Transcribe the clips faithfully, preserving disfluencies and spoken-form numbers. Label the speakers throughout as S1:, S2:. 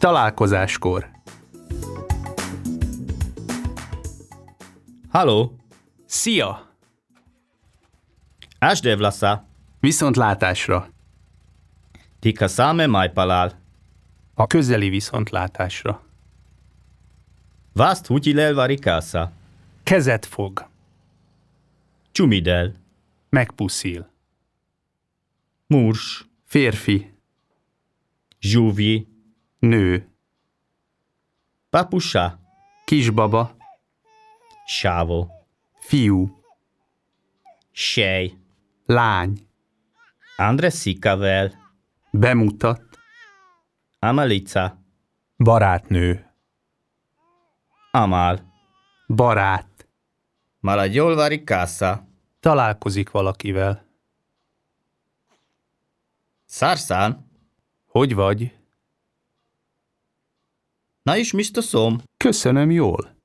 S1: Találkozáskor.
S2: Haló,
S1: Szia!
S2: až devlasa,
S1: Viszontlátásra.
S2: tika same majpalál.
S1: A közeli viszontlátásra.
S2: Vást hutilel varikása,
S1: Kezet fog.
S2: csumidel,
S1: Megpuszil.
S2: múrs,
S1: Férfi.
S2: zsúvji,
S1: Nő.
S2: papusa,
S1: Kisbaba.
S2: sávo,
S1: Fiú.
S2: sej,
S1: Lány.
S2: Andresikavel,
S1: Bemutat.
S2: Amalica,
S1: Barátnő.
S2: Amal,
S1: Barát.
S2: Malagyol varikása,
S1: Találkozik valakivel.
S2: Szárszán,
S1: Hogy vagy?
S2: na is misto szom,
S1: Köszönöm jól.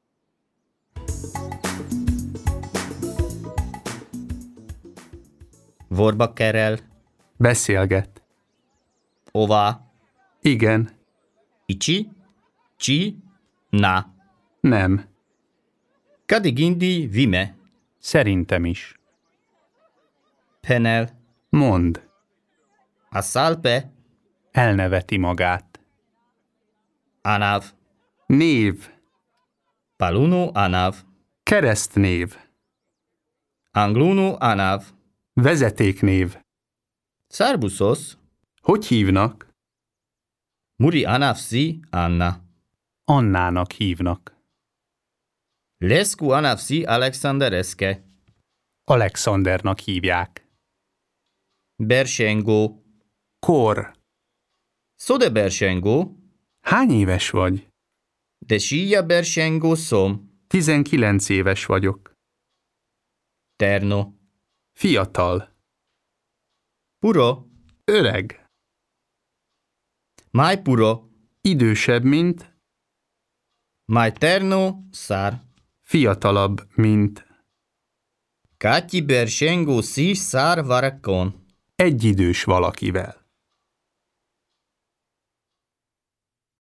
S2: vorba kerel,
S1: Beszélget.
S2: ová,
S1: Igen.
S2: icsi, csi, na,
S1: Nem.
S2: kadigindi vime,
S1: Szerintem is.
S2: penel,
S1: Mond.
S2: a szálpe,
S1: Elneveti magát.
S2: anav,
S1: Név.
S2: paluno anav,
S1: Keresztnév.
S2: angluno anav,
S1: Vezetéknév.
S2: szárbuszos,
S1: Hogy hívnak?
S2: muri anavsi Anna,
S1: Annának hívnak.
S2: lesku anavsi Alexandereske,
S1: Alexandernak hívják.
S2: Bersengo,
S1: Kor.
S2: szode Bersengo,
S1: Hány éves vagy?
S2: de síja Bersengo szom,
S1: Tizenkilenc éves vagyok.
S2: terno,
S1: Fiatal.
S2: puro,
S1: Öreg.
S2: mai puro,
S1: Idősebb, mint.
S2: mai terno, szár,
S1: Fiatalabb, mint.
S2: Kátyi Bersengo si szár varakon.
S1: Egyidős valakivel.